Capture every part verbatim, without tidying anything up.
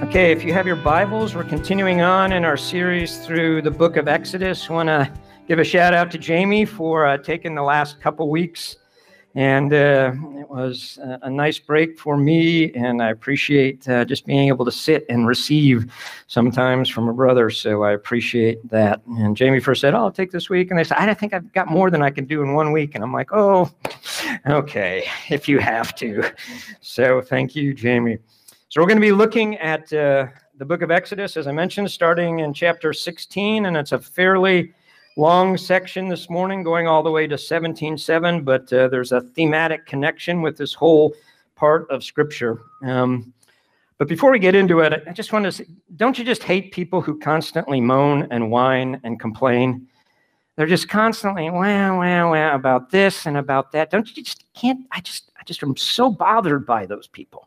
Okay, if you have your Bibles, we're continuing on in our series through the book of Exodus. I want to give a shout out to Jamie for uh, taking the last couple weeks. And uh, it was a, a nice break for me, and I appreciate uh, just being able to sit and receive sometimes from a brother, so I appreciate that. And Jamie first said, oh, I'll take this week, and I said, I think I've got more than I can do in one week, and I'm like, oh, okay, if you have to. So thank you, Jamie. So we're going to be looking at uh, the book of Exodus, as I mentioned, starting in chapter sixteen, and it's a fairly long section this morning, going all the way to seventeen seven, but uh, there's a thematic connection with this whole part of Scripture. Um, but before we get into it, I just want to say, don't you just hate people who constantly moan and whine and complain? They're just constantly wah, wah, wah about this and about that. Don't you just can't, I just, I just am so bothered by those people.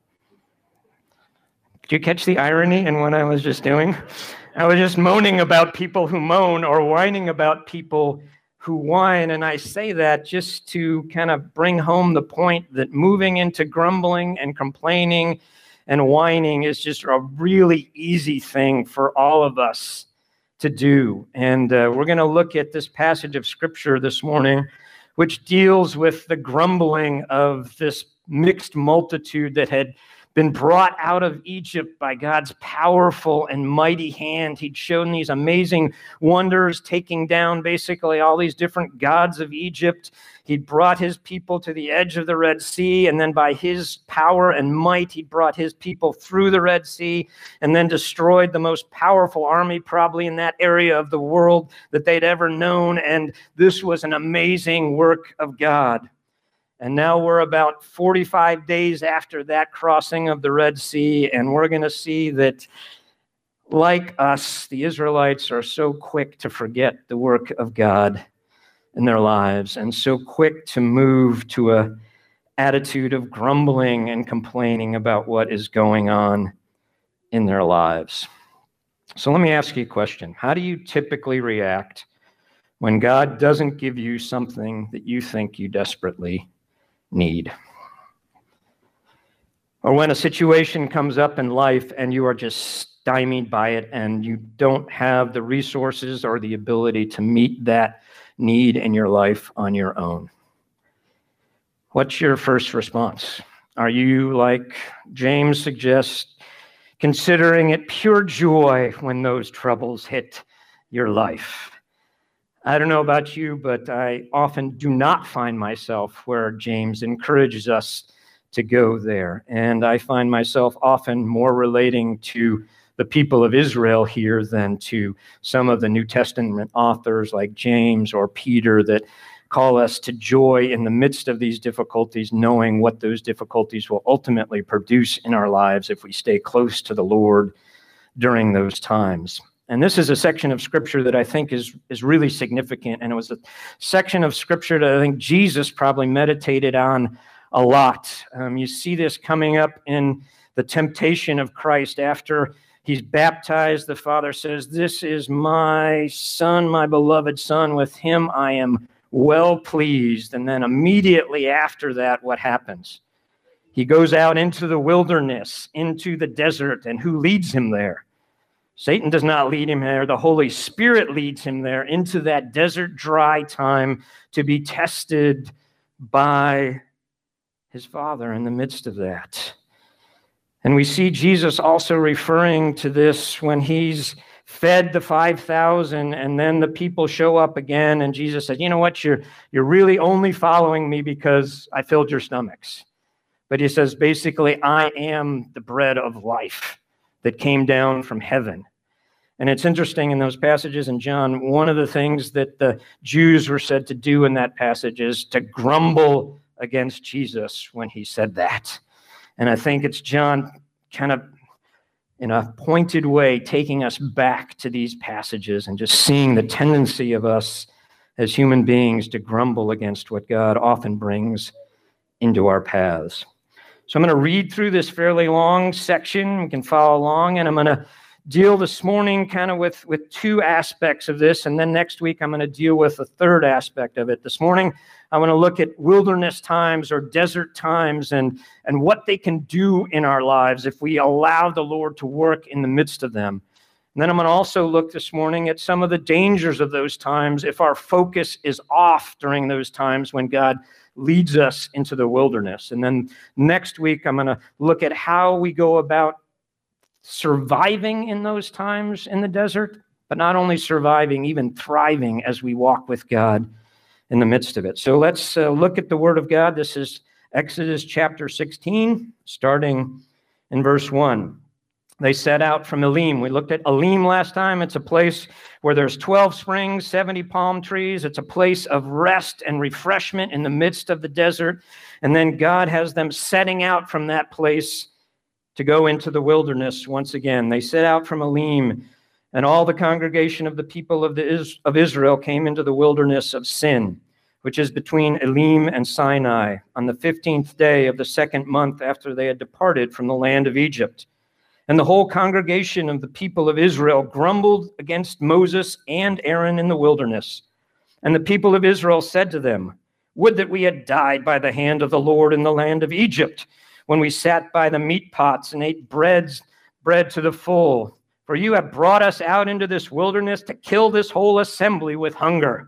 Did you catch the irony in what I was just doing? I was just moaning about people who moan or whining about people who whine. And I say that just to kind of bring home the point that moving into grumbling and complaining and whining is just a really easy thing for all of us to do. And uh, we're going to look at this passage of Scripture this morning, which deals with the grumbling of this mixed multitude that had been brought out of Egypt by God's powerful and mighty hand. He'd shown these amazing wonders, taking down basically all these different gods of Egypt. He'd brought his people to the edge of the Red Sea, and then by his power and might, he brought his people through the Red Sea and then destroyed the most powerful army probably in that area of the world that they'd ever known. And this was an amazing work of God. And now we're about forty-five days after that crossing of the Red Sea, and we're going to see that, like us, the Israelites are so quick to forget the work of God in their lives, and so quick to move to an attitude of grumbling and complaining about what is going on in their lives. So let me ask you a question. How do you typically react when God doesn't give you something that you think you desperately need? Or when a situation comes up in life and you are just stymied by it and you don't have the resources or the ability to meet that need in your life on your own? What's your first response? Are you, like James suggests, considering it pure joy when those troubles hit your life? I don't know about you, but I often do not find myself where James encourages us to go there. And I find myself often more relating to the people of Israel here than to some of the New Testament authors like James or Peter that call us to joy in the midst of these difficulties, knowing what those difficulties will ultimately produce in our lives if we stay close to the Lord during those times. And this is a section of Scripture that I think is, is really significant. And it was a section of Scripture that I think Jesus probably meditated on a lot. Um, you see this coming up in the temptation of Christ after he's baptized. The Father says, "This is my Son, my beloved Son. With him I am well pleased." And then immediately after that, what happens? He goes out into the wilderness, into the desert, and who leads him there? Satan does not lead him there. The Holy Spirit leads him there into that desert dry time to be tested by his Father in the midst of that. And we see Jesus also referring to this when he's fed the five thousand and then the people show up again and Jesus said, you know what, you're, you're really only following me because I filled your stomachs. But he says, basically, I am the bread of life that came down from heaven. And it's interesting in those passages in John, one of the things that the Jews were said to do in that passage is to grumble against Jesus when he said that. And I think it's John kind of in a pointed way taking us back to these passages and just seeing the tendency of us as human beings to grumble against what God often brings into our paths. So I'm going to read through this fairly long section. We can follow along, and I'm going to deal this morning kind of with, with two aspects of this, and then next week I'm going to deal with a third aspect of it. This morning, I want to look at wilderness times or desert times and, and what they can do in our lives if we allow the Lord to work in the midst of them. And then I'm going to also look this morning at some of the dangers of those times if our focus is off during those times when God leads us into the wilderness. And then next week, I'm going to look at how we go about surviving in those times in the desert, but not only surviving, even thriving as we walk with God in the midst of it. So let's uh, look at the Word of God. This is Exodus chapter sixteen, starting in verse one. They set out from Elim. We looked at Elim last time. It's a place where there's twelve springs, seventy palm trees. It's a place of rest and refreshment in the midst of the desert. And then God has them setting out from that place to go into the wilderness once again. They set out from Elim, and all the congregation of the people of, the, of Israel came into the wilderness of Sin, which is between Elim and Sinai, on the fifteenth day of the second month after they had departed from the land of Egypt. And the whole congregation of the people of Israel grumbled against Moses and Aaron in the wilderness. And the people of Israel said to them, "Would that we had died by the hand of the Lord in the land of Egypt, when we sat by the meat pots and ate breads, bread to the full. For you have brought us out into this wilderness to kill this whole assembly with hunger."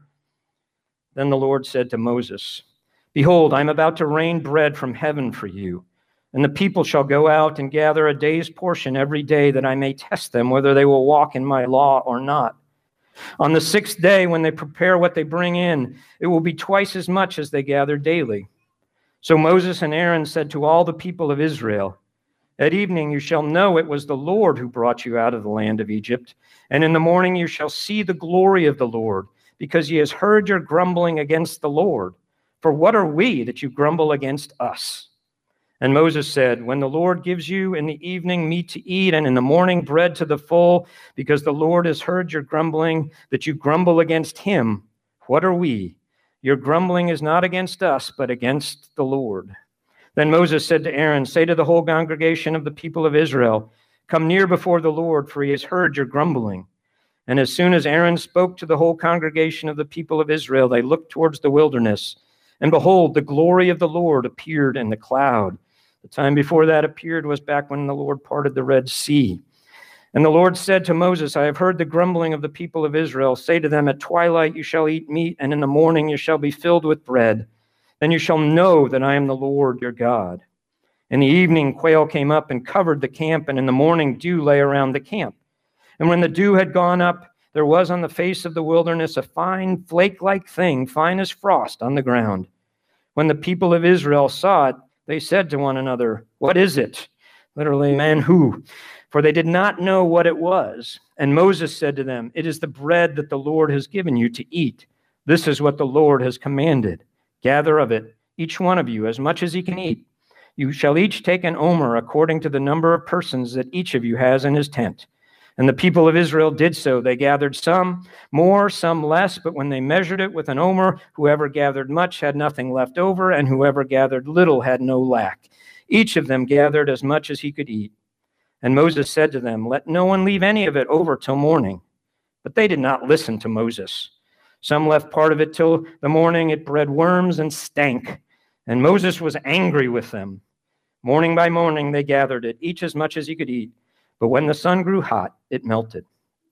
Then the Lord said to Moses, "Behold, I am about to rain bread from heaven for you. And the people shall go out and gather a day's portion every day, that I may test them whether they will walk in my law or not. On the sixth day, when they prepare what they bring in, it will be twice as much as they gather daily." So Moses and Aaron said to all the people of Israel, "At evening you shall know it was the Lord who brought you out of the land of Egypt. And in the morning you shall see the glory of the Lord, because he has heard your grumbling against the Lord. For what are we that you grumble against us?" And Moses said, "When the Lord gives you in the evening meat to eat, and in the morning bread to the full, because the Lord has heard your grumbling, that you grumble against him, what are we? Your grumbling is not against us, but against the Lord." Then Moses said to Aaron, "Say to the whole congregation of the people of Israel, come near before the Lord, for he has heard your grumbling." And as soon as Aaron spoke to the whole congregation of the people of Israel, they looked towards the wilderness. And behold, the glory of the Lord appeared in the cloud. The time before that appeared was back when the Lord parted the Red Sea. And the Lord said to Moses, "I have heard the grumbling of the people of Israel. Say to them, at twilight you shall eat meat, and in the morning you shall be filled with bread. Then you shall know that I am the Lord your God." In the evening quail came up and covered the camp, and in the morning dew lay around the camp. And when the dew had gone up, there was on the face of the wilderness a fine flake-like thing, fine as frost, on the ground. When the people of Israel saw it, they said to one another, "What is it?" Literally, man, who? For they did not know what it was. And Moses said to them, "It is the bread that the Lord has given you to eat. This is what the Lord has commanded. Gather of it, each one of you, as much as he can eat. You shall each take an omer according to the number of persons that each of you has in his tent." And the people of Israel did so. They gathered some more, some less, but when they measured it with an omer, whoever gathered much had nothing left over, and whoever gathered little had no lack. Each of them gathered as much as he could eat. And Moses said to them, "Let no one leave any of it over till morning." But they did not listen to Moses. Some left part of it till the morning. It bred worms and stank. And Moses was angry with them. Morning by morning they gathered it, each as much as he could eat. But when the sun grew hot, it melted.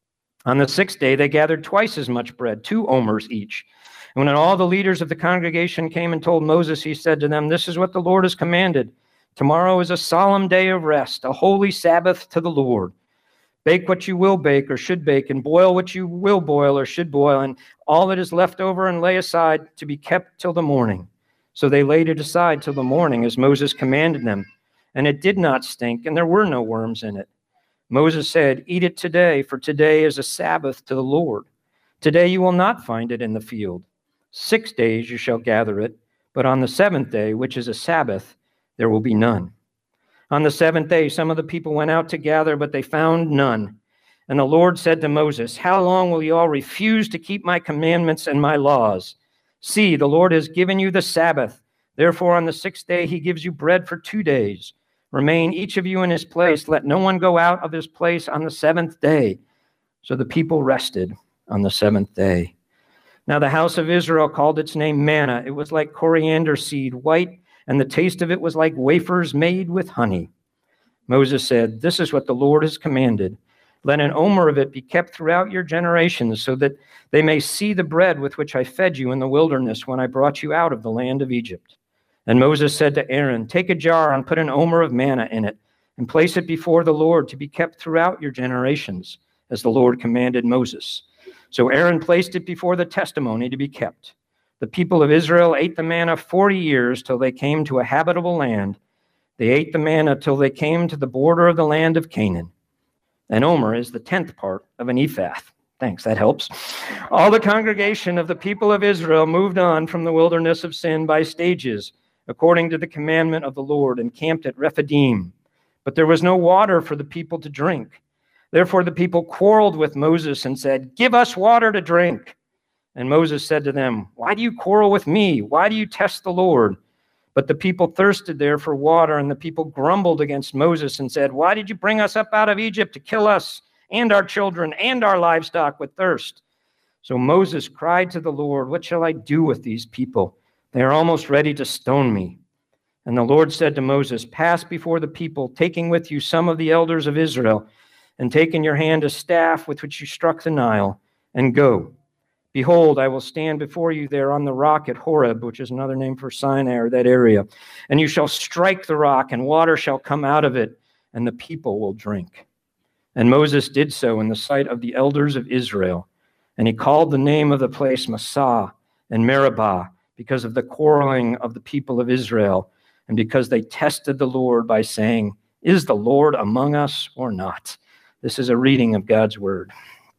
On the sixth day, they gathered twice as much bread, two omers each. And when all the leaders of the congregation came and told Moses, he said to them, "This is what the Lord has commanded. Tomorrow is a solemn day of rest, a holy Sabbath to the Lord. Bake what you will bake or should bake, and boil what you will boil or should boil, and all that is left over and lay aside to be kept till the morning." So they laid it aside till the morning, as Moses commanded them. And it did not stink, and there were no worms in it. Moses said, "Eat it today, for today is a Sabbath to the Lord. Today you will not find it in the field. Six days you shall gather it, but on the seventh day, which is a Sabbath, there will be none." On the seventh day, some of the people went out to gather, but they found none. And the Lord said to Moses, "How long will you all refuse to keep my commandments and my laws? See, the Lord has given you the Sabbath. Therefore, on the sixth day, he gives you bread for two days. Remain each of you in his place. Let no one go out of his place on the seventh day." So the people rested on the seventh day. Now the house of Israel called its name manna. It was like coriander seed, white, and the taste of it was like wafers made with honey. Moses said, "This is what the Lord has commanded. Let an omer of it be kept throughout your generations, so that they may see the bread with which I fed you in the wilderness when I brought you out of the land of Egypt." And Moses said to Aaron, "Take a jar and put an omer of manna in it, and place it before the Lord to be kept throughout your generations, as the Lord commanded Moses." So Aaron placed it before the testimony to be kept. The people of Israel ate the manna forty years till they came to a habitable land. They ate the manna till they came to the border of the land of Canaan. An omer is the tenth part of an ephah. Thanks, that helps. All the congregation of the people of Israel moved on from the wilderness of Sin by stages, according to the commandment of the Lord, and camped at Rephidim. But there was no water for the people to drink. Therefore the people quarreled with Moses and said, "Give us water to drink." And Moses said to them, "Why do you quarrel with me? Why do you test the Lord?" But the people thirsted there for water, and the people grumbled against Moses and said, "Why did you bring us up out of Egypt to kill us and our children and our livestock with thirst?" So Moses cried to the Lord, "What shall I do with these people? They are almost ready to stone me." And the Lord said to Moses, "Pass before the people, taking with you some of the elders of Israel, and take in your hand a staff with which you struck the Nile, and go. Behold, I will stand before you there on the rock at Horeb," which is another name for Sinai, or that area. "And you shall strike the rock, and water shall come out of it, and the people will drink." And Moses did so in the sight of the elders of Israel. And he called the name of the place Massah and Meribah, because of the quarreling of the people of Israel, and because they tested the Lord by saying, "Is the Lord among us or not?" This is a reading of God's word.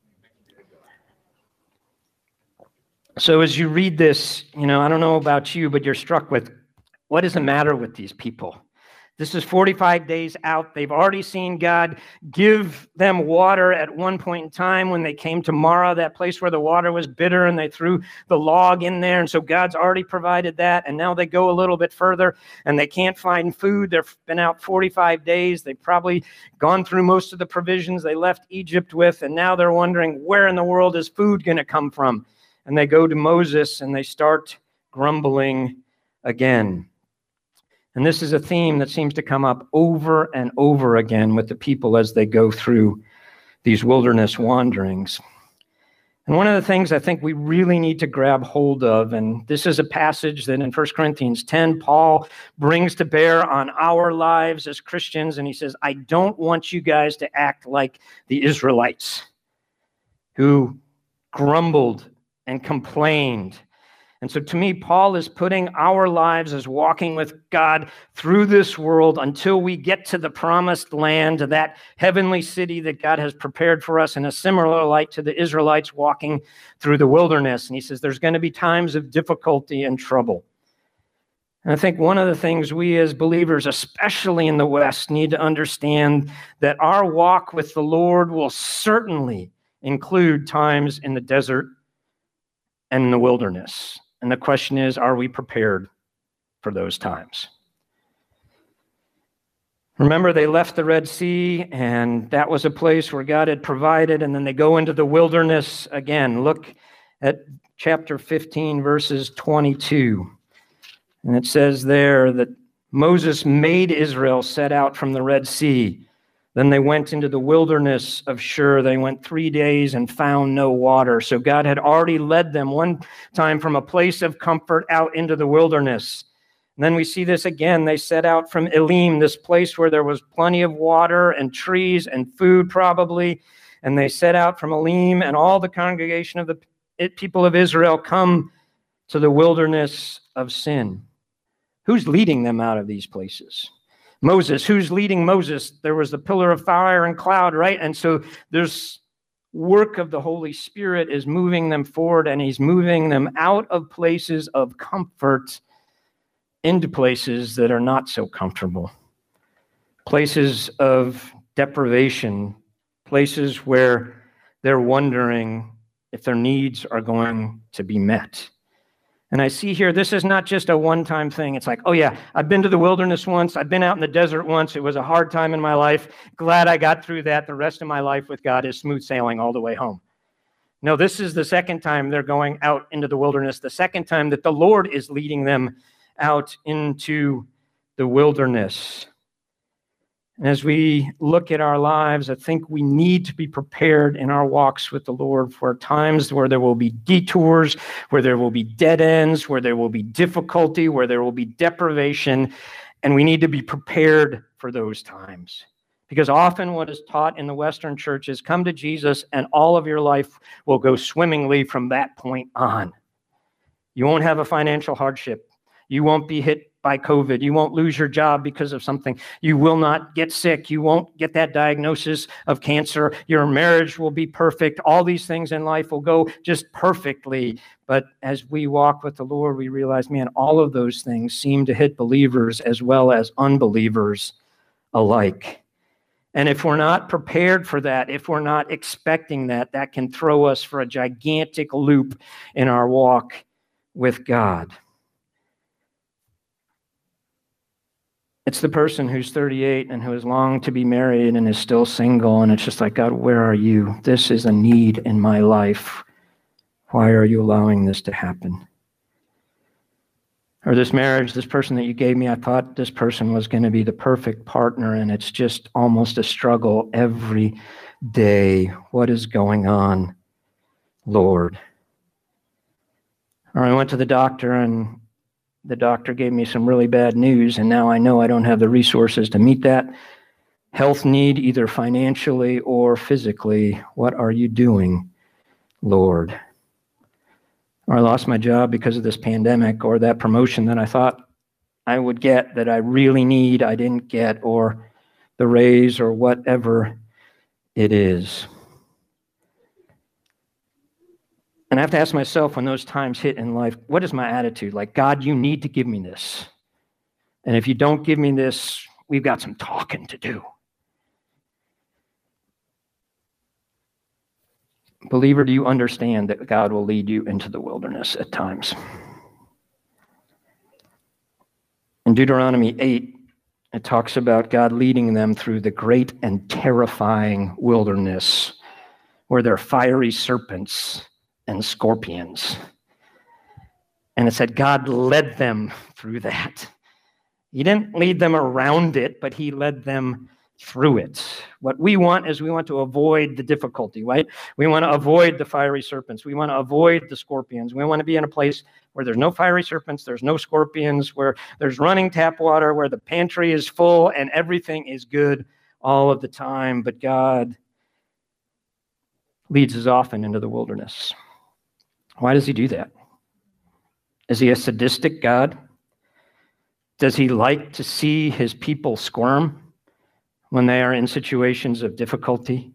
So as you read this, you know, I don't know about you, but you're struck with, what is the matter with these people? This is forty-five days out. They've already seen God give them water at one point in time when they came to Marah, that place where the water was bitter, and they threw the log in there. And so God's already provided that. And now they go a little bit further and they can't find food. They've been out forty-five days. They've probably gone through most of the provisions they left Egypt with. And now they're wondering, where in the world is food going to come from? And they go to Moses and they start grumbling again. And this is a theme that seems to come up over and over again with the people as they go through these wilderness wanderings. And one of the things I think we really need to grab hold of, and this is a passage that in First Corinthians ten, Paul brings to bear on our lives as Christians, and he says, "I don't want you guys to act like the Israelites who grumbled and complained." And so to me, Paul is putting our lives as walking with God through this world until we get to the promised land, to that heavenly city that God has prepared for us, in a similar light to the Israelites walking through the wilderness. And he says there's going to be times of difficulty and trouble. And I think one of the things we as believers, especially in the West, need to understand that our walk with the Lord will certainly include times in the desert and in the wilderness. And the question is, are we prepared for those times? Remember, they left the Red Sea, and that was a place where God had provided, and then they go into the wilderness again. Look at chapter fifteen, verses twenty-two. And it says there that Moses made Israel set out from the Red Sea. Then they went into the wilderness of Shur. They went three days and found no water. So God had already led them one time from a place of comfort out into the wilderness. And then we see this again. They set out from Elim, this place where there was plenty of water and trees and food probably. And they set out from Elim, and all the congregation of the people of Israel come to the wilderness of Sin. Who's leading them out of these places? Moses. Who's leading Moses? There was the pillar of fire and cloud, right? And so there's work of the Holy Spirit is moving them forward, and he's moving them out of places of comfort into places that are not so comfortable. Places of deprivation, places where they're wondering if their needs are going to be met. And I see here, this is not just a one-time thing. It's like, oh yeah, I've been to the wilderness once. I've been out in the desert once. It was a hard time in my life. Glad I got through that. The rest of my life with God is smooth sailing all the way home. No, this is the second time they're going out into the wilderness, the second time that the Lord is leading them out into the wilderness. And as we look at our lives, I think we need to be prepared in our walks with the Lord for times where there will be detours, where there will be dead ends, where there will be difficulty, where there will be deprivation, and we need to be prepared for those times. Because often what is taught in the Western church is come to Jesus and all of your life will go swimmingly from that point on. You won't have a financial hardship. You won't be hit by COVID. You won't lose your job because of something. You will not get sick. You won't get that diagnosis of cancer. Your marriage will be perfect. All these things in life will go just perfectly. But as we walk with the Lord, we realize, man, all of those things seem to hit believers as well as unbelievers alike. And if we're not prepared for that, if we're not expecting that, that can throw us for a gigantic loop in our walk with God. It's the person who's thirty-eight and who has longed to be married and is still single, and it's just like, God, where are you? This is a need in my life. Why are you allowing this to happen? Or this marriage, this person that you gave me, I thought this person was going to be the perfect partner, and it's just almost a struggle every day. What is going on, Lord? Or I went to the doctor, and the doctor gave me some really bad news, and now I know I don't have the resources to meet that health need, either financially or physically. What are you doing, Lord? Or I lost my job because of this pandemic, or that promotion that I thought I would get that I really need, I didn't get, or the raise, or whatever it is. And I have to ask myself when those times hit in life, what is my attitude? Like, God, you need to give me this. And if you don't give me this, we've got some talking to do. Believer, do you understand that God will lead you into the wilderness at times? In Deuteronomy eight, it talks about God leading them through the great and terrifying wilderness where there are fiery serpents and scorpions. And it said God led them through that. He didn't lead them around it, but he led them through it. What we want is we want to avoid the difficulty, right? We want to avoid the fiery serpents. We want to avoid the scorpions. We want to be in a place where there's no fiery serpents, there's no scorpions, where there's running tap water, where the pantry is full and everything is good all of the time. But God leads us often into the wilderness. Why does he do that? Is he a sadistic God? Does he like to see his people squirm when they are in situations of difficulty?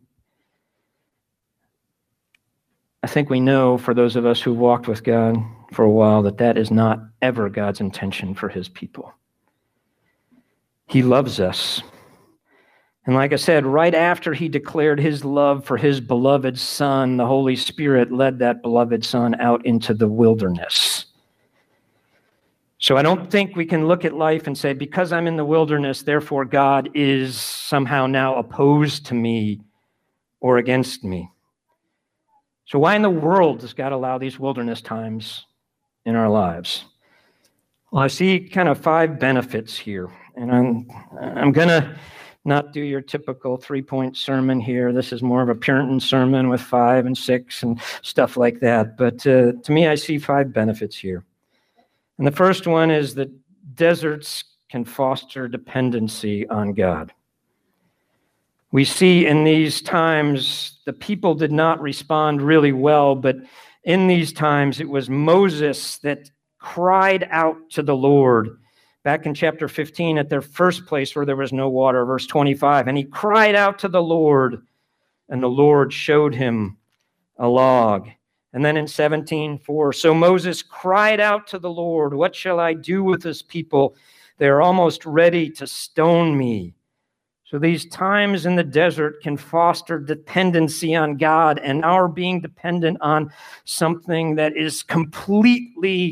I think we know, for those of us who walked with God for a while, that that is not ever God's intention for his people. He loves us. And like I said, right after he declared his love for his beloved Son, the Holy Spirit led that beloved Son out into the wilderness. So I don't think we can look at life and say, because I'm in the wilderness, therefore God is somehow now opposed to me or against me. So why in the world does God allow these wilderness times in our lives? Well, I see kind of five benefits here. And I'm, I'm going to not do your typical three-point sermon here. This is more of a Puritan sermon with five and six and stuff like that. But uh, to me, I see five benefits here. And the first one is that deserts can foster dependency on God. We see in these times, the people did not respond really well, but in these times, it was Moses that cried out to the Lord. Back in chapter fifteen, at their first place where there was no water, verse twenty-five, and he cried out to the Lord, and the Lord showed him a log. And then in seventeen four, so Moses cried out to the Lord, what shall I do with this people? They're almost ready to stone me. So these times in the desert can foster dependency on God, and our being dependent on something that is completely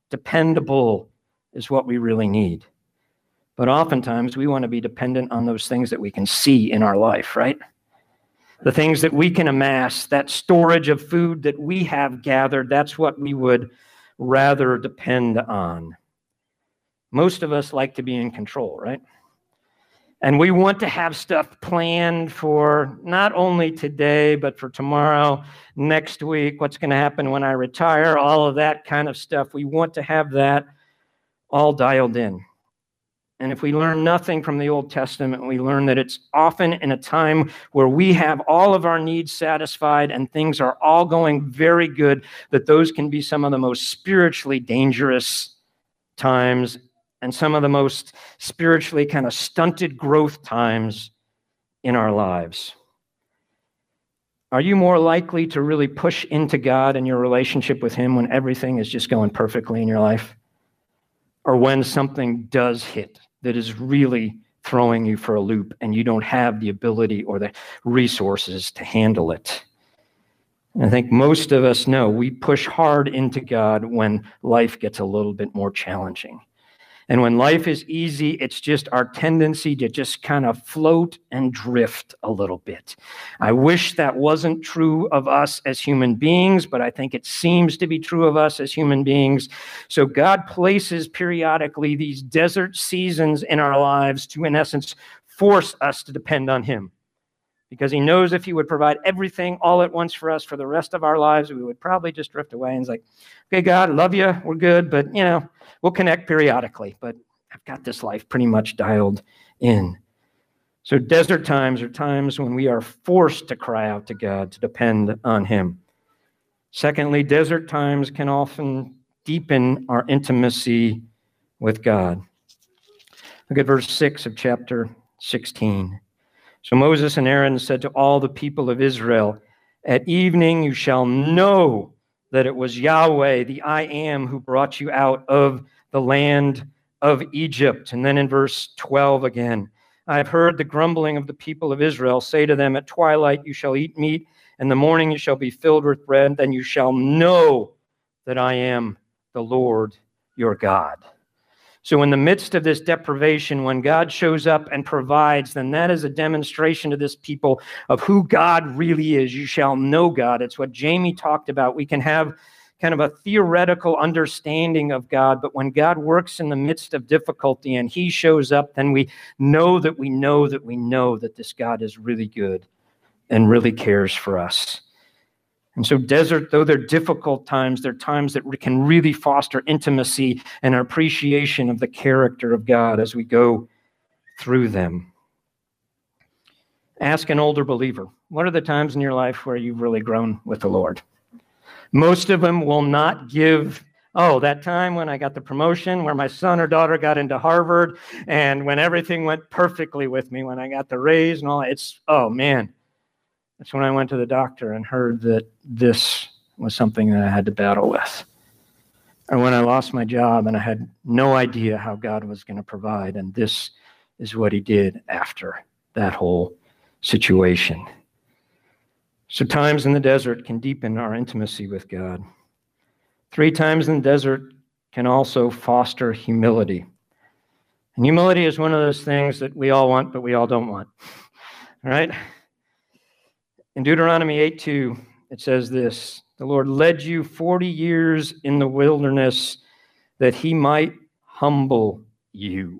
dependable is what we really need. But oftentimes we want to be dependent on those things that we can see in our life, right? The things that we can amass, that storage of food that we have gathered, that's what we would rather depend on. Most of us like to be in control, right? And we want to have stuff planned for not only today, but for tomorrow, next week, what's going to happen when I retire, all of that kind of stuff. We want to have that all dialed in. And if we learn nothing from the Old Testament, we learn that it's often in a time where we have all of our needs satisfied and things are all going very good, that those can be some of the most spiritually dangerous times and some of the most spiritually kind of stunted growth times in our lives. Are you more likely to really push into God and your relationship with Him when everything is just going perfectly in your life? Or when something does hit that is really throwing you for a loop and you don't have the ability or the resources to handle it? And I think most of us know we push hard into God when life gets a little bit more challenging. And when life is easy, it's just our tendency to just kind of float and drift a little bit. I wish that wasn't true of us as human beings, but I think it seems to be true of us as human beings. So God places periodically these desert seasons in our lives to, in essence, force us to depend on Him. Because He knows if He would provide everything all at once for us for the rest of our lives, we would probably just drift away and it's like, okay, God, I love you, we're good, but, you know, we'll connect periodically, but I've got this life pretty much dialed in. So desert times are times when we are forced to cry out to God, to depend on Him. Secondly, desert times can often deepen our intimacy with God. Look at verse six of chapter sixteen. So Moses and Aaron said to all the people of Israel, "At evening you shall know that it was Yahweh, the I Am, who brought you out of the land of Egypt." And then in verse twelve again, "I have heard the grumbling of the people of Israel. Say to them, at twilight you shall eat meat, in the morning you shall be filled with bread. Then you shall know that I am the Lord your God." So in the midst of this deprivation, when God shows up and provides, then that is a demonstration to this people of who God really is. You shall know God. It's what Jamie talked about. We can have kind of a theoretical understanding of God, but when God works in the midst of difficulty and He shows up, then we know that we know that we know that this God is really good and really cares for us. And so desert, though they're difficult times, they're times that can really foster intimacy and an appreciation of the character of God as we go through them. Ask an older believer, what are the times in your life where you've really grown with the Lord? Most of them will not give, oh, that time when I got the promotion, where my son or daughter got into Harvard, and when everything went perfectly with me, when I got the raise and all that. It's, oh, man. That's when I went to the doctor and heard that this was something that I had to battle with. Or when I lost my job and I had no idea how God was going to provide, and this is what He did after that whole situation. So times in the desert can deepen our intimacy with God. Three times in the desert can also foster humility. And humility is one of those things that we all want, but we all don't want. All right? In Deuteronomy eight two, it says this, "The Lord led you forty years in the wilderness that He might humble you."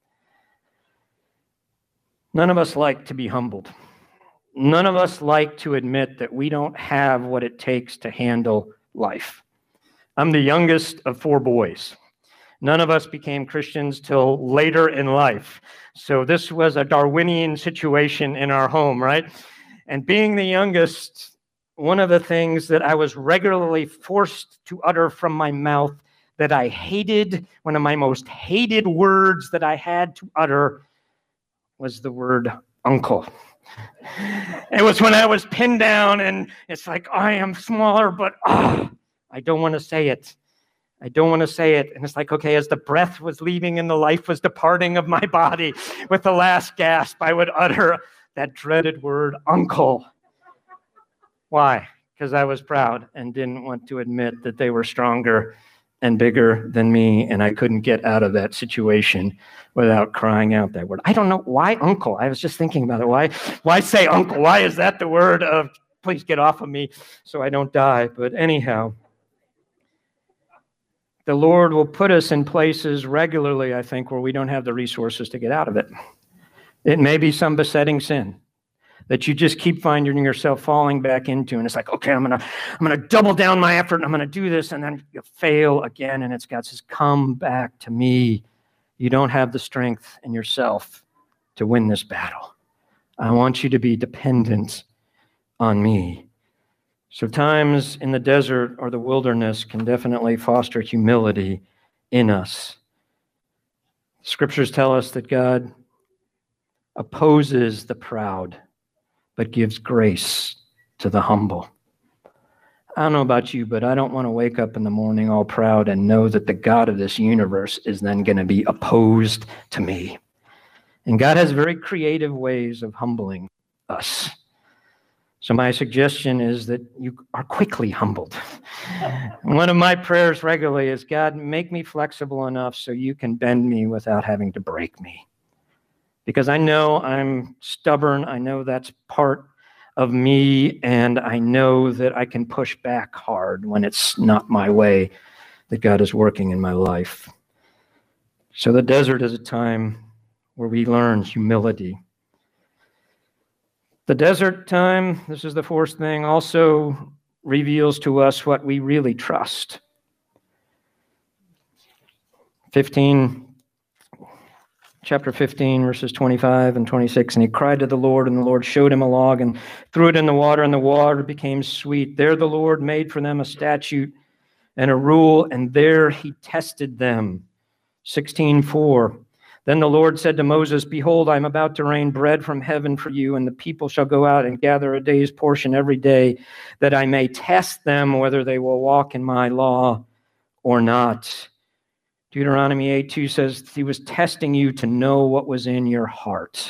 None of us like to be humbled. None of us like to admit that we don't have what it takes to handle life. I'm the youngest of four boys. None of us became Christians till later in life. So this was a Darwinian situation in our home, right? And being the youngest, one of the things that I was regularly forced to utter from my mouth that I hated, one of my most hated words that I had to utter was the word uncle. It was when I was pinned down and it's like, I am smaller, but oh, I don't want to say it. I don't want to say it. And it's like, okay, as the breath was leaving and the life was departing of my body, with the last gasp, I would utter that dreaded word, uncle. Why? Because I was proud and didn't want to admit that they were stronger and bigger than me, and I couldn't get out of that situation without crying out that word. I don't know why uncle. I was just thinking about it. Why, why say uncle? Why is that the word of please get off of me so I don't die? But anyhow, the Lord will put us in places regularly, I think, where we don't have the resources to get out of it. It may be some besetting sin that you just keep finding yourself falling back into. And it's like, okay, I'm going to I'm gonna double down my effort, and I'm going to do this. And then you fail again. And it's God says, come back to me. You don't have the strength in yourself to win this battle. I want you to be dependent on me. So times in the desert or the wilderness can definitely foster humility in us. Scriptures tell us that God opposes the proud, but gives grace to the humble. I don't know about you, but I don't want to wake up in the morning all proud and know that the God of this universe is then going to be opposed to me. And God has very creative ways of humbling us. So my suggestion is that you are quickly humbled. One of my prayers regularly is, God, make me flexible enough so you can bend me without having to break me. Because I know I'm stubborn. I know that's part of me, and I know that I can push back hard when it's not my way that God is working in my life. So the desert is a time where we learn humility. The desert time, this is the fourth thing, also reveals to us what we really trust. fifteen Chapter fifteen, verses twenty-five and twenty-six, and he cried to the Lord, and the Lord showed him a log and threw it in the water, and the water became sweet. There the Lord made for them a statute and a rule, and there he tested them. sixteen four. Then the Lord said to Moses, behold, I am about to rain bread from heaven for you, and the people shall go out and gather a day's portion every day, that I may test them whether they will walk in my law or not. Deuteronomy eight two says he was testing you to know what was in your heart.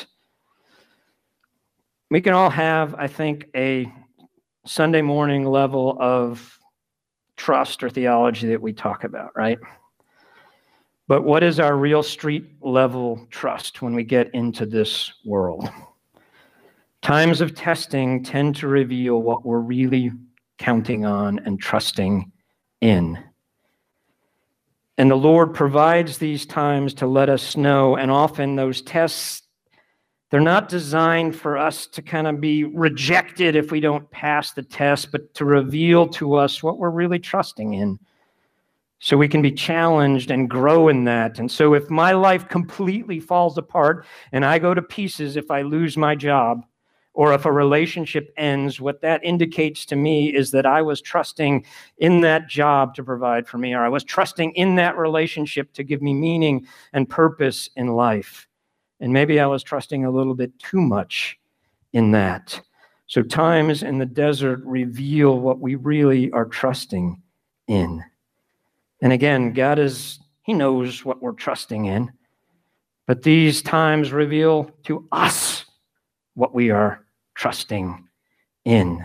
We can all have, I think, a Sunday morning level of trust or theology that we talk about, right? But what is our real street level trust when we get into this world? Times of testing tend to reveal what we're really counting on and trusting in. And the Lord provides these times to let us know, and often those tests, they're not designed for us to kind of be rejected if we don't pass the test, but to reveal to us what we're really trusting in, so we can be challenged and grow in that. And so if my life completely falls apart and I go to pieces if I lose my job, or if a relationship ends, what that indicates to me is that I was trusting in that job to provide for me, or I was trusting in that relationship to give me meaning and purpose in life. And maybe I was trusting a little bit too much in that. So times in the desert reveal what we really are trusting in. And again, God is, he knows what we're trusting in, but these times reveal to us what we are trusting in.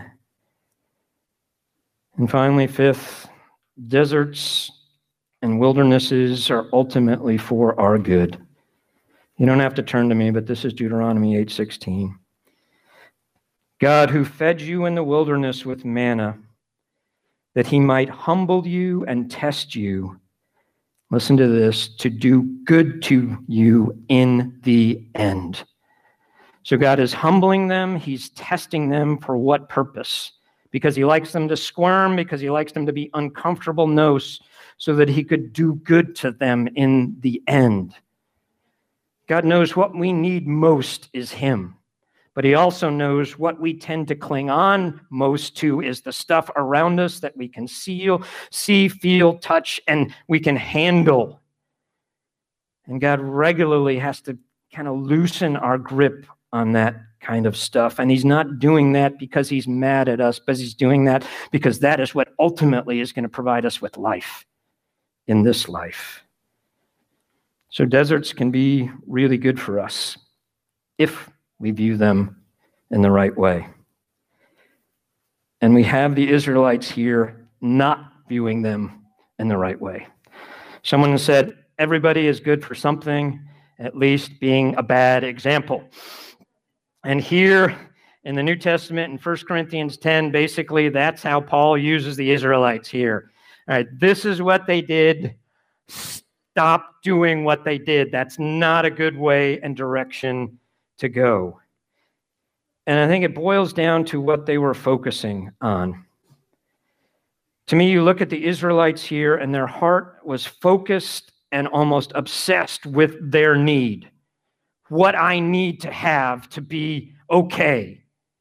And finally, fifth, deserts and wildernesses are ultimately for our good. You don't have to turn to me, but this is Deuteronomy eight sixteen. God, who fed you in the wilderness with manna, that he might humble you and test you, listen to this, to do good to you in the end. So God is humbling them. He's testing them for what purpose? Because he likes them to squirm, because he likes them to be uncomfortable? No, so that he could do good to them in the end. God knows what we need most is him, but he also knows what we tend to cling on most to is the stuff around us that we can see, see, feel, touch, and we can handle. And God regularly has to kind of loosen our grip on that kind of stuff. And he's not doing that because he's mad at us, but he's doing that because that is what ultimately is going to provide us with life in this life. So deserts can be really good for us if we view them in the right way. And we have the Israelites here not viewing them in the right way. Someone said, everybody is good for something, at least being a bad example. And here in the New Testament, in First Corinthians ten, basically that's how Paul uses the Israelites here. All right, this is what they did. Stop doing what they did. That's not a good way and direction to go. And I think it boils down to what they were focusing on. To me, you look at the Israelites here, and their heart was focused and almost obsessed with their need. What I need to have to be okay.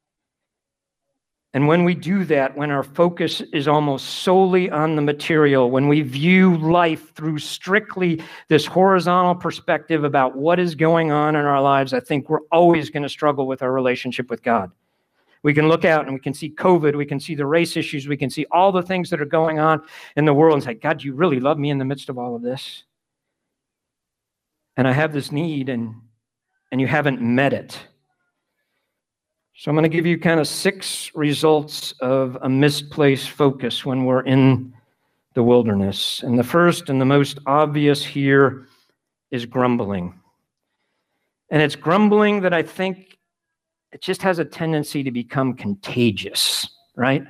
And when we do that, when our focus is almost solely on the material, when we view life through strictly this horizontal perspective about what is going on in our lives, I think we're always going to struggle with our relationship with God. We can look out and we can see COVID, we can see the race issues, we can see all the things that are going on in the world and say, God, do you really love me in the midst of all of this? And I have this need, and, and you haven't met it. So I'm going to give you kind of six results of a misplaced focus when we're in the wilderness. And the first and the most obvious here is grumbling. And it's grumbling that I think it just has a tendency to become contagious, right?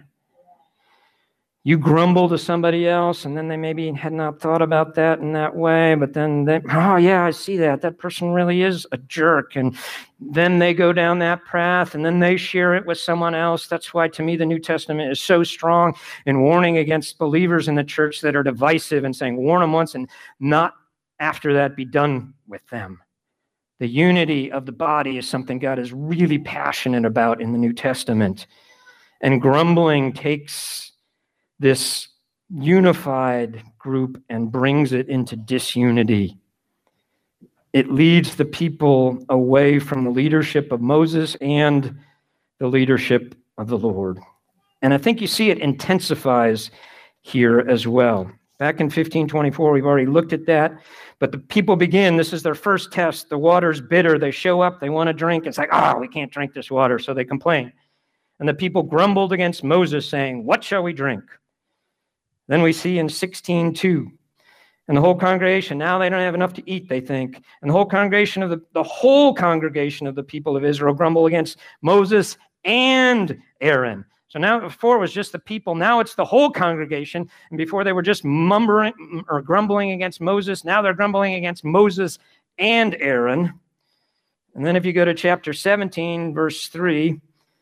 You grumble to somebody else, and then they maybe had not thought about that in that way, but then they, oh yeah, I see that. That person really is a jerk. And then they go down that path, and then they share it with someone else. That's why, to me, the New Testament is so strong in warning against believers in the church that are divisive and saying, warn them once and not after that be done with them. The unity of the body is something God is really passionate about in the New Testament. And grumbling takes this unified group and brings it into disunity. It leads the people away from the leadership of Moses and the leadership of the Lord. And I think you see it intensifies here as well. Back in fifteen twenty-four, we've already looked at that. But the people begin, this is their first test. The water's bitter. They show up, they want to drink. It's like, ah, oh, we can't drink this water. So they complain. And the people grumbled against Moses, saying, what shall we drink? Then we see in sixteen two, and the whole congregation, now they don't have enough to eat, they think. And the whole congregation of the, the whole congregation of the people of Israel grumble against Moses and Aaron. So now before it was just the people, now it's the whole congregation. And before they were just mumbling or grumbling against Moses, now they're grumbling against Moses and Aaron. And then if you go to chapter seventeen, verse three,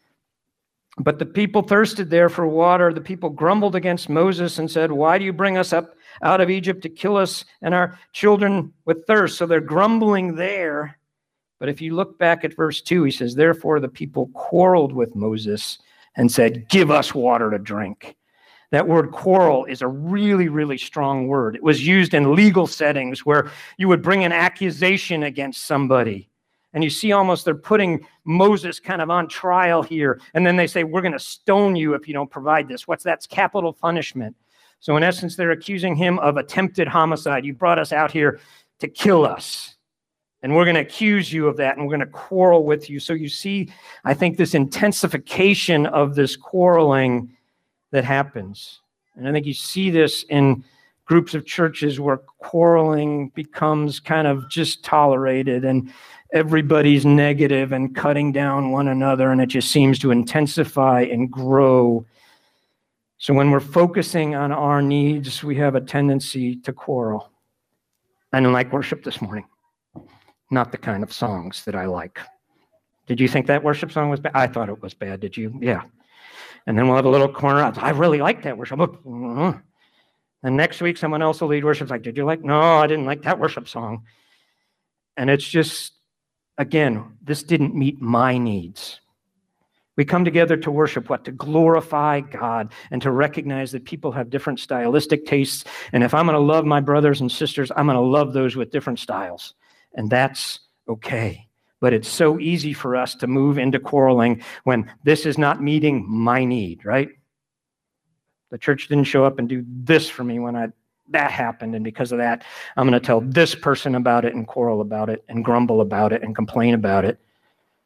but the people thirsted there for water. The people grumbled against Moses and said, why do you bring us up out of Egypt to kill us and our children with thirst? So they're grumbling there. But if you look back at verse two, he says, therefore the people quarreled with Moses and said, give us water to drink. That word quarrel is a really, really strong word. It was used in legal settings where you would bring an accusation against somebody. And you see almost they're putting Moses kind of on trial here. And then they say, we're going to stone you if you don't provide this. What's that? It's capital punishment. So in essence, they're accusing him of attempted homicide. You brought us out here to kill us. And we're going to accuse you of that. And we're going to quarrel with you. So you see, I think, this intensification of this quarreling that happens. And I think you see this in groups of churches where quarreling becomes kind of just tolerated and everybody's negative and cutting down one another, and it just seems to intensify and grow. So when we're focusing on our needs, we have a tendency to quarrel. I didn't like worship this morning. Not the kind of songs that I like. Did you think that worship song was bad? I thought it was bad. Did you? Yeah. And then we'll have a little corner. I really like that worship. Uh-huh. And next week, someone else will lead worship. It's like, did you like? No, I didn't like that worship song. And it's just, again, this didn't meet my needs. We come together to worship what? To glorify God and to recognize that people have different stylistic tastes. And if I'm going to love my brothers and sisters, I'm going to love those with different styles. And that's okay. But it's so easy for us to move into quarreling when this is not meeting my need, right? The church didn't show up and do this for me when I that happened, and because of that, I'm going to tell this person about it and quarrel about it and grumble about it and complain about it.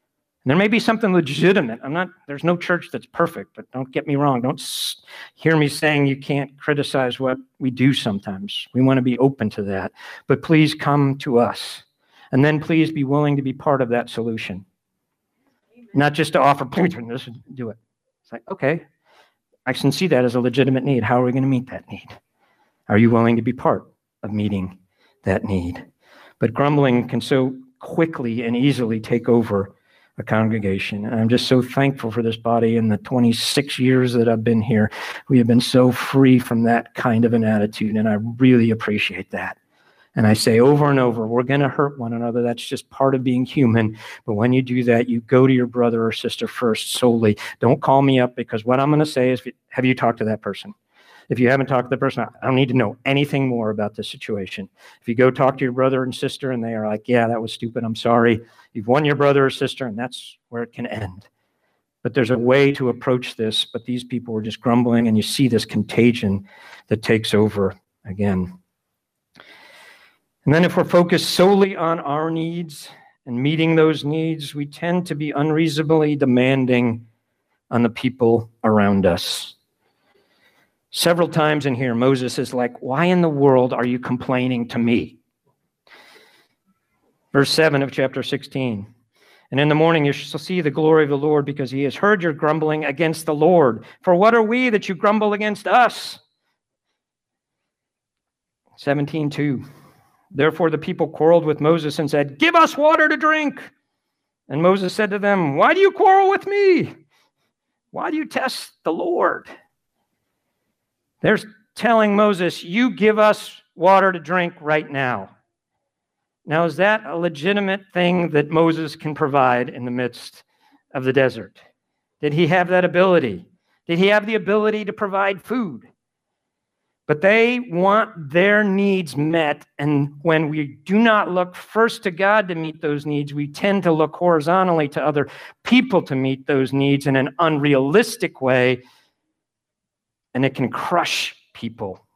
And there may be something legitimate. I'm not, there's no church that's perfect, but don't get me wrong. Don't s- hear me saying you can't criticize what we do sometimes. We want to be open to that. But please come to us. And then please be willing to be part of that solution. Amen. Not just to offer, please do it. It's like, okay, I can see that as a legitimate need. How are we going to meet that need? Are you willing to be part of meeting that need? But grumbling can so quickly and easily take over a congregation. And I'm just so thankful for this body. In the twenty-six years that I've been here, we have been so free from that kind of an attitude, and I really appreciate that. And I say over and over, we're going to hurt one another. That's just part of being human. But when you do that, you go to your brother or sister first solely. Don't call me up, because what I'm going to say is, have you talked to that person? If you haven't talked to the person, I don't need to know anything more about the situation. If you go talk to your brother and sister and they are like, yeah, that was stupid, I'm sorry, you've won your brother or sister, and that's where it can end. But there's a way to approach this, but these people were just grumbling, and you see this contagion that takes over again. And then if we're focused solely on our needs and meeting those needs, we tend to be unreasonably demanding on the people around us. Several times in here, Moses is like, why in the world are you complaining to me? Verse seven of chapter sixteen. And in the morning you shall see the glory of the Lord, because he has heard your grumbling against the Lord. For what are we that you grumble against us? seventeen two. Therefore the people quarreled with Moses and said, give us water to drink. And Moses said to them, why do you quarrel with me? Why do you test the Lord? They're telling Moses, you give us water to drink right now. Now, is that a legitimate thing that Moses can provide in the midst of the desert? Did he have that ability? Did he have the ability to provide food? But they want their needs met, and when we do not look first to God to meet those needs, we tend to look horizontally to other people to meet those needs in an unrealistic way, and it can crush people.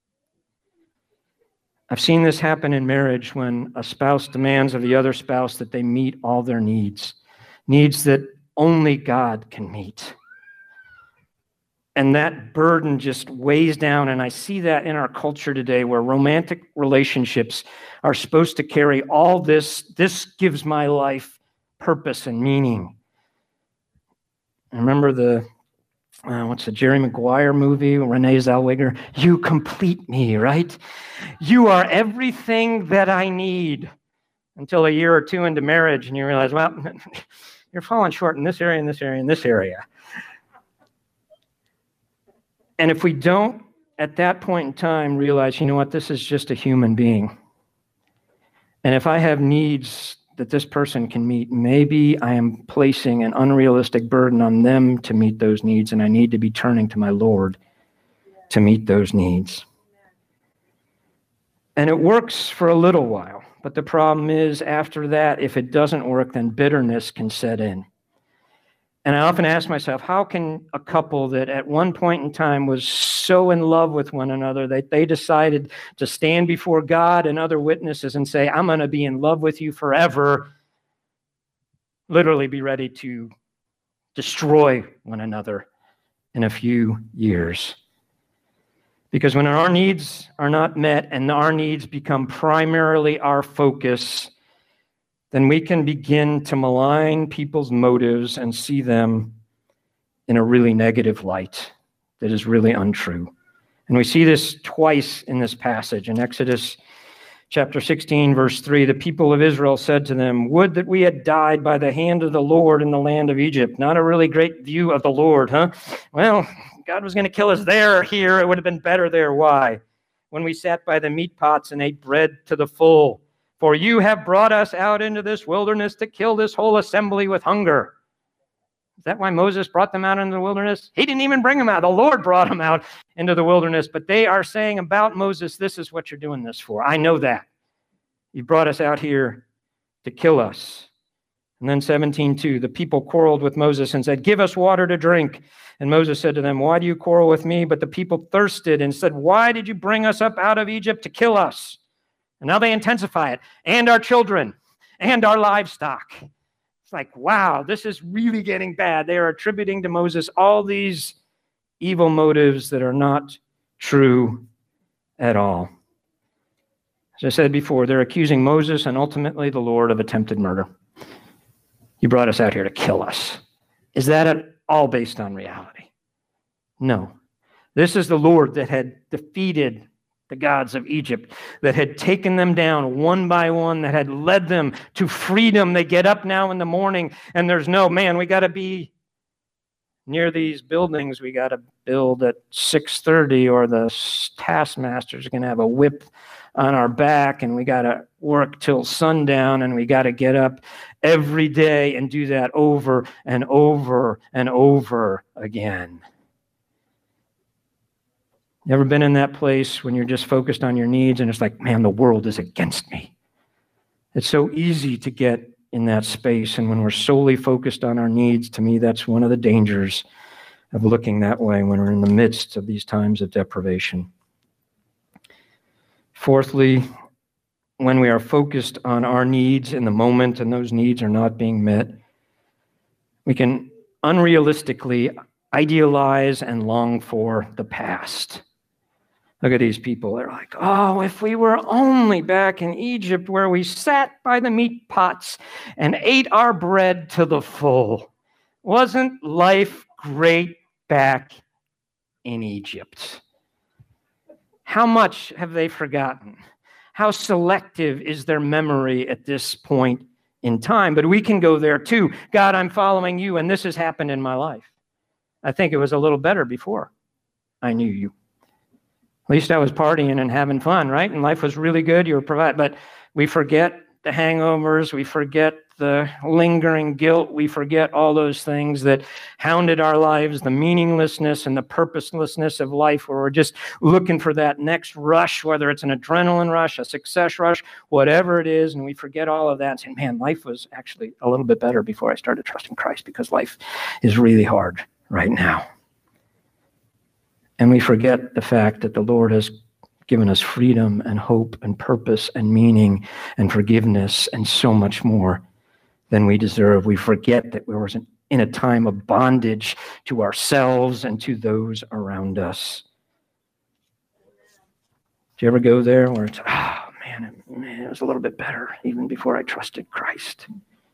I've seen this happen in marriage when a spouse demands of the other spouse that they meet all their needs, needs that only God can meet. And that burden just weighs down, and I see that in our culture today, where romantic relationships are supposed to carry all this. This gives my life purpose and meaning. I remember the Uh, what's the Jerry Maguire movie, Renee Zellweger? You complete me, right? You are everything that I need, until a year or two into marriage and you realize, well, you're falling short in this area, in this area, in this area. And if we don't, at that point in time, realize, you know what, this is just a human being. And if I have needs that this person can meet, maybe I am placing an unrealistic burden on them to meet those needs, and I need to be turning to my Lord to meet those needs. And it works for a little while, but the problem is, after that, if it doesn't work, then bitterness can set in. And I often ask myself, how can a couple that at one point in time was so in love with one another that they decided to stand before God and other witnesses and say, I'm going to be in love with you forever, literally be ready to destroy one another in a few years? Because when our needs are not met and our needs become primarily our focus, then we can begin to malign people's motives and see them in a really negative light that is really untrue. And we see this twice in this passage. In Exodus chapter sixteen, verse three, the people of Israel said to them, would that we had died by the hand of the Lord in the land of Egypt. Not a really great view of the Lord, huh? Well, God was going to kill us there or here. It would have been better there. Why? When we sat by the meat pots and ate bread to the full. For you have brought us out into this wilderness to kill this whole assembly with hunger. Is that why Moses brought them out into the wilderness? He didn't even bring them out. The Lord brought them out into the wilderness. But they are saying about Moses, this is what you're doing this for. I know that. You brought us out here to kill us. And then seventeen two, the people quarreled with Moses and said, give us water to drink. And Moses said to them, why do you quarrel with me? But the people thirsted and said, why did you bring us up out of Egypt to kill us? And now they intensify it, and our children, and our livestock. It's like, wow, this is really getting bad. They are attributing to Moses all these evil motives that are not true at all. As I said before, they're accusing Moses and ultimately the Lord of attempted murder. You brought us out here to kill us. Is that at all based on reality? No. This is the Lord that had defeated the gods of Egypt, that had taken them down one by one, that had led them to freedom. They get up now in the morning and there's no, man, we got to be near these buildings. We got to build at six thirty or the taskmaster's going to have a whip on our back and we got to work till sundown and we got to get up every day and do that over and over and over again. You ever been in that place when you're just focused on your needs and it's like, man, the world is against me? It's so easy to get in that space. And when we're solely focused on our needs, to me, that's one of the dangers of looking that way when we're in the midst of these times of deprivation. Fourthly, when we are focused on our needs in the moment and those needs are not being met, we can unrealistically idealize and long for the past. Look at these people. They're like, oh, if we were only back in Egypt where we sat by the meat pots and ate our bread to the full. Wasn't life great back in Egypt? How much have they forgotten? How selective is their memory at this point in time? But we can go there too. God, I'm following you, and this has happened in my life. I think it was a little better before I knew you. At least I was partying and having fun, right? And life was really good. You were provided. But we forget the hangovers. We forget the lingering guilt. We forget all those things that hounded our lives, the meaninglessness and the purposelessness of life, where we're just looking for that next rush, whether it's an adrenaline rush, a success rush, whatever it is. And we forget all of that and say, man, life was actually a little bit better before I started trusting Christ, because life is really hard right now. And we forget the fact that the Lord has given us freedom and hope and purpose and meaning and forgiveness and so much more than we deserve. We forget that we were in a time of bondage to ourselves and to those around us. Do you ever go there where it's, oh, man, it, man, it was a little bit better even before I trusted Christ?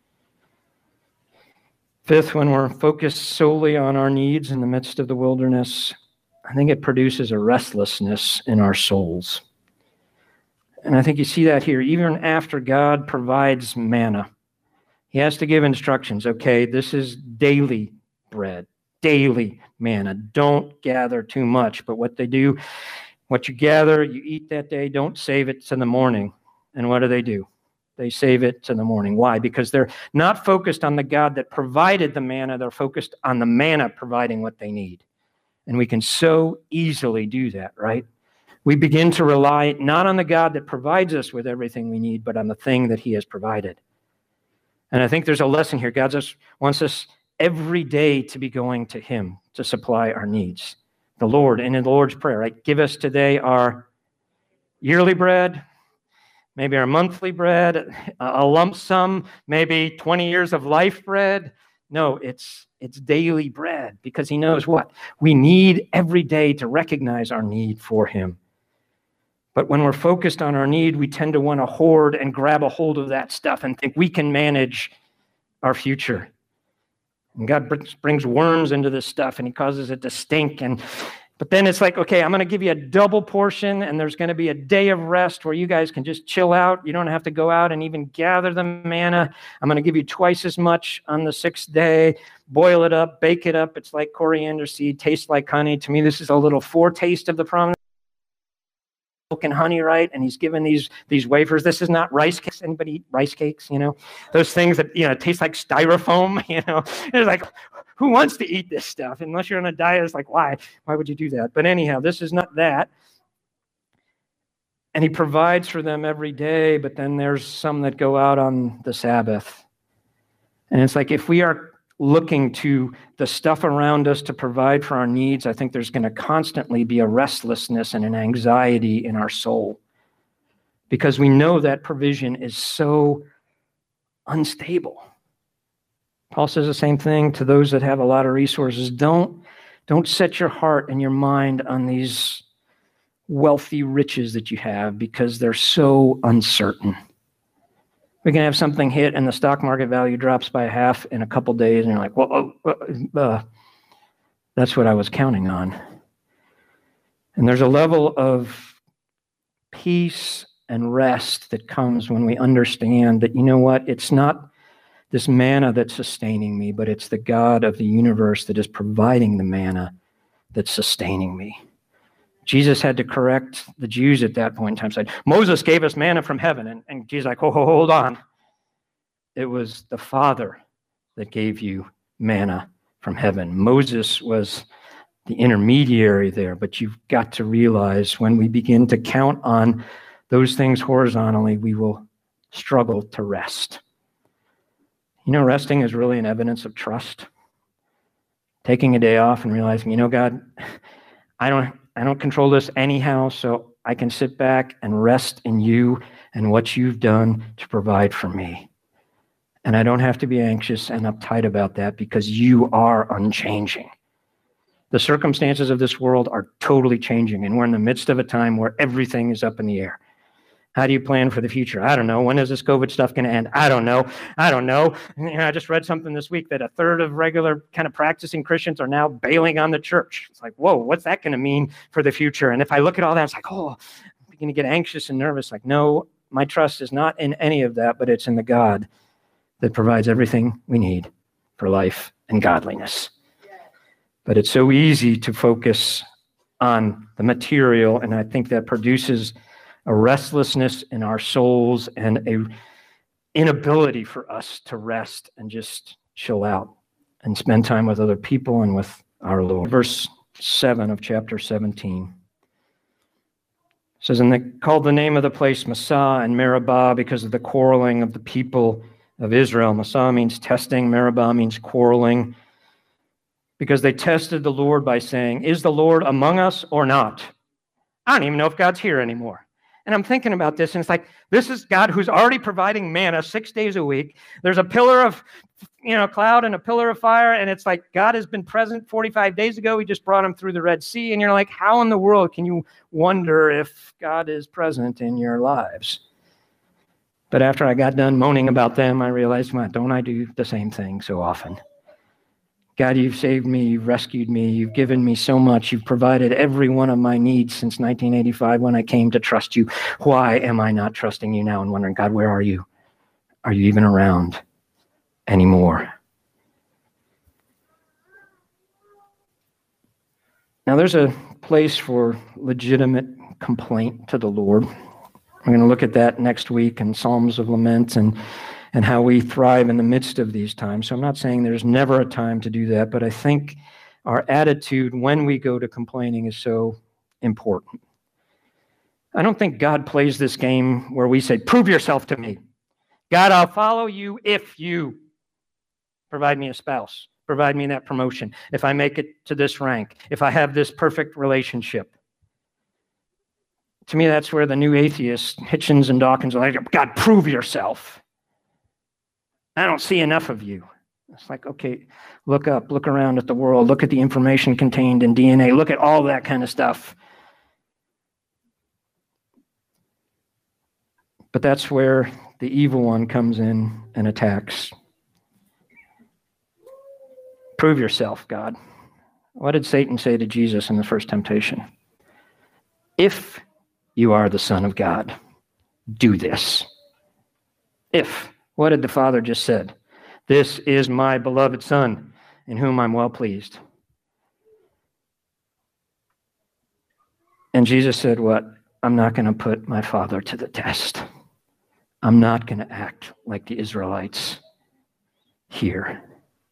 Fifth, when we're focused solely on our needs in the midst of the wilderness, I think it produces a restlessness in our souls. And I think you see that here, even after God provides manna. He has to give instructions. Okay, this is daily bread, daily manna. Don't gather too much. But what they do, what you gather, you eat that day, don't save it to the morning. And what do they do? They save it to the morning. Why? Because they're not focused on the God that provided the manna. They're focused on the manna providing what they need. And we can so easily do that, right? We begin to rely not on the God that provides us with everything we need, but on the thing that he has provided. And I think there's a lesson here. God just wants us every day to be going to him to supply our needs. The Lord, and in the Lord's Prayer, right? Give us today our yearly bread, maybe our monthly bread, a lump sum, maybe twenty years of life bread. No, it's it's daily bread, because he knows what? We need every day to recognize our need for him. But when we're focused on our need, we tend to want to hoard and grab a hold of that stuff and think we can manage our future. And God brings worms into this stuff and he causes it to stink. And But then it's like, okay, I'm going to give you a double portion, and there's going to be a day of rest where you guys can just chill out. You don't have to go out and even gather the manna. I'm going to give you twice as much on the sixth day. Boil it up, bake it up. It's like coriander seed, tastes like honey. To me, this is a little foretaste of the promise. Milk and honey, right? And he's given these these wafers. This is not rice cakes. Anybody eat rice cakes? You know, those things that, you know, taste like styrofoam. You know, it's like, who wants to eat this stuff? Unless you're on a diet, it's like, why? Why would you do that? But anyhow, this is not that. And he provides for them every day, but then there's some that go out on the Sabbath. And it's like, if we are looking to the stuff around us to provide for our needs, I think there's going to constantly be a restlessness and an anxiety in our soul, because we know that provision is so unstable. Paul says the same thing to those that have a lot of resources. Don't, don't set your heart and your mind on these wealthy riches that you have because they're so uncertain. We can have something hit and the stock market value drops by half in a couple days, and you're like, well, uh, uh, that's what I was counting on. And there's a level of peace and rest that comes when we understand that, you know what, it's not this manna that's sustaining me, but it's the God of the universe that is providing the manna that's sustaining me. Jesus had to correct the Jews at that point in time. Said, Moses gave us manna from heaven. And, and Jesus like, oh, hold on. It was the Father that gave you manna from heaven. Moses was the intermediary there, but you've got to realize when we begin to count on those things horizontally, we will struggle to rest. You know, resting is really an evidence of trust. Taking a day off and realizing, you know, God, I don't I don't control this anyhow, so I can sit back and rest in you and what you've done to provide for me. And I don't have to be anxious and uptight about that because you are unchanging. The circumstances of this world are totally changing, and we're in the midst of a time where everything is up in the air. How do you plan for the future? I don't know. When is this COVID stuff going to end? I don't know. I don't know. You know, I just read something this week that a third of regular kind of practicing Christians are now bailing on the church. It's like, whoa, what's that going to mean for the future? And if I look at all that, it's like, oh, I'm beginning to get anxious and nervous. Like, no, my trust is not in any of that, but it's in the God that provides everything we need for life and godliness. But it's so easy to focus on the material, and I think that produces a restlessness in our souls and a inability for us to rest and just chill out and spend time with other people and with our Lord. Verse seven of chapter seventeen says, and they called the name of the place Massah and Meribah because of the quarreling of the people of Israel. Massah means testing, Meribah means quarreling, because they tested the Lord by saying, is the Lord among us or not? I don't even know if God's here anymore. And I'm thinking about this, and it's like, this is God who's already providing manna six days a week. There's a pillar of, you know, cloud and a pillar of fire, and it's like God has been present forty-five days ago. He just brought him through the Red Sea, and you're like, how in the world can you wonder if God is present in your lives? But after I got done moaning about them, I realized, well, don't I do the same thing so often? God, you've saved me, you've rescued me, you've given me so much, you've provided every one of my needs since nineteen eighty-five when I came to trust you. Why am I not trusting you now and wondering, God, where are you? Are you even around anymore? Now, there's a place for legitimate complaint to the Lord. We're going to look at that next week in Psalms of Lament and and how we thrive in the midst of these times. So I'm not saying there's never a time to do that, but I think our attitude when we go to complaining is so important. I don't think God plays this game where we say, prove yourself to me. God, I'll follow you if you provide me a spouse, provide me that promotion, if I make it to this rank, if I have this perfect relationship. To me, that's where the new atheists, Hitchens and Dawkins, are like, God, prove yourself. I don't see enough of you. It's like, okay, look up, look around at the world, look at the information contained in D N A, look at all that kind of stuff. But that's where the evil one comes in and attacks. Prove yourself, God. What did Satan say to Jesus in the first temptation? If you are the Son of God, do this. If. What did the Father just said? This is my beloved Son, in whom I'm well pleased. And Jesus said, what? I'm not going to put my Father to the test. I'm not going to act like the Israelites here.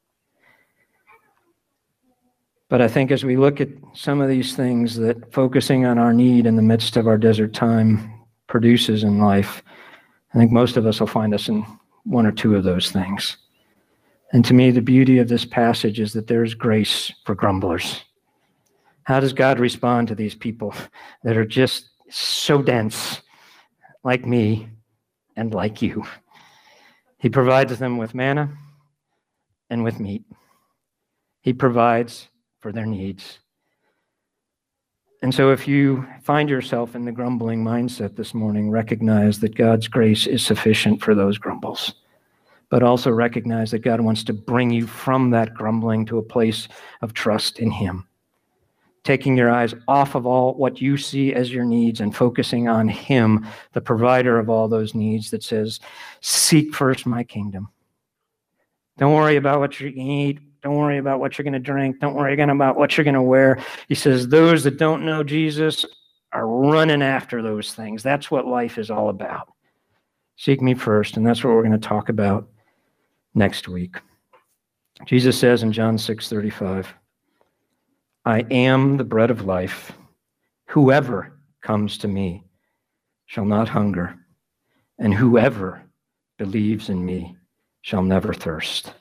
But I think as we look at some of these things that focusing on our need in the midst of our desert time produces in life, I think most of us will find us in one or two of those things. And to me, the beauty of this passage is that there's grace for grumblers. How does God respond to these people that are just so dense, like me and like you? He provides them with manna. and with meat. He provides for their needs. And so if you find yourself in the grumbling mindset this morning, recognize that God's grace is sufficient for those grumbles, but also recognize that God wants to bring you from that grumbling to a place of trust in him, taking your eyes off of all what you see as your needs and focusing on him, the provider of all those needs, that says, seek first my kingdom. Don't worry about what you eat. Don't worry about what you're going to drink. Don't worry again about what you're going to wear. He says those that don't know Jesus are running after those things. That's what life is all about. Seek me first, and that's what we're going to talk about next week. Jesus says in John six thirty-five, I am the bread of life. Whoever comes to me shall not hunger, and whoever believes in me shall never thirst.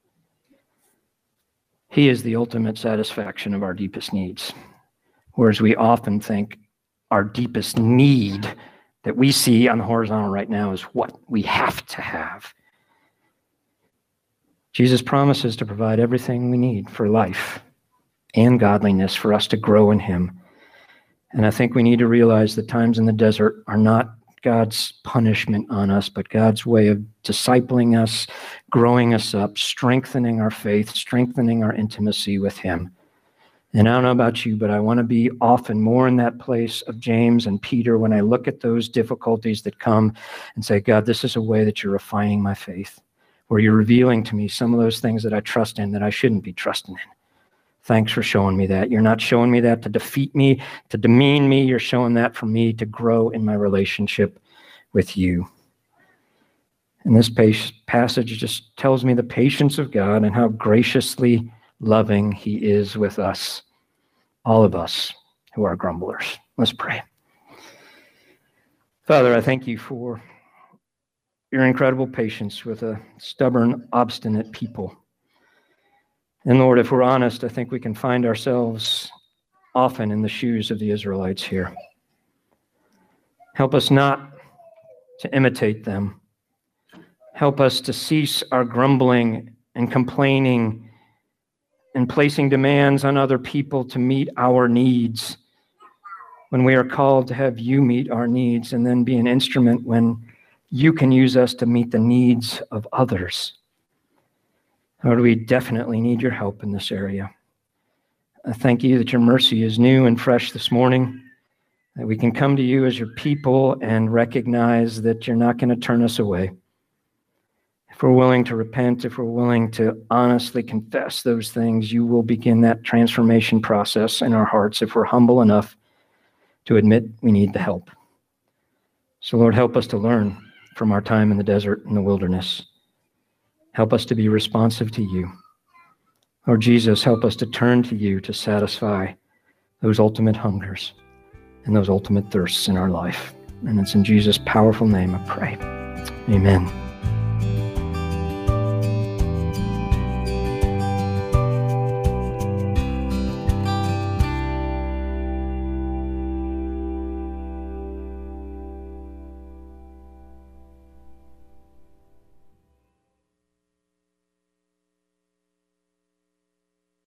He is the ultimate satisfaction of our deepest needs, whereas we often think our deepest need that we see on the horizontal right now is what we have to have. Jesus promises to provide everything we need for life and godliness for us to grow in him. And I think we need to realize that times in the desert are not God's punishment on us, but God's way of discipling us, growing us up, strengthening our faith, strengthening our intimacy with him. And I don't know about you, but I want to be often more in that place of James and Peter when I look at those difficulties that come and say, God, this is a way that you're refining my faith, where you're revealing to me some of those things that I trust in that I shouldn't be trusting in. Thanks for showing me that. You're not showing me that to defeat me, to demean me. You're showing that for me to grow in my relationship with you. And this passage just tells me the patience of God and how graciously loving he is with us, all of us who are grumblers. Let's pray. Father, I thank you for your incredible patience with a stubborn, obstinate people. And Lord, if we're honest, I think we can find ourselves often in the shoes of the Israelites here. Help us not to imitate them. Help us to cease our grumbling and complaining and placing demands on other people to meet our needs when we are called to have you meet our needs and then be an instrument when you can use us to meet the needs of others. Lord, we definitely need your help in this area. I thank you that your mercy is new and fresh this morning, that we can come to you as your people and recognize that you're not going to turn us away. If we're willing to repent, if we're willing to honestly confess those things, you will begin that transformation process in our hearts if we're humble enough to admit we need the help. So Lord, help us to learn from our time in the desert and the wilderness. Help us to be responsive to you. Lord Jesus, help us to turn to you to satisfy those ultimate hungers and those ultimate thirsts in our life. And it's in Jesus' powerful name I pray. Amen.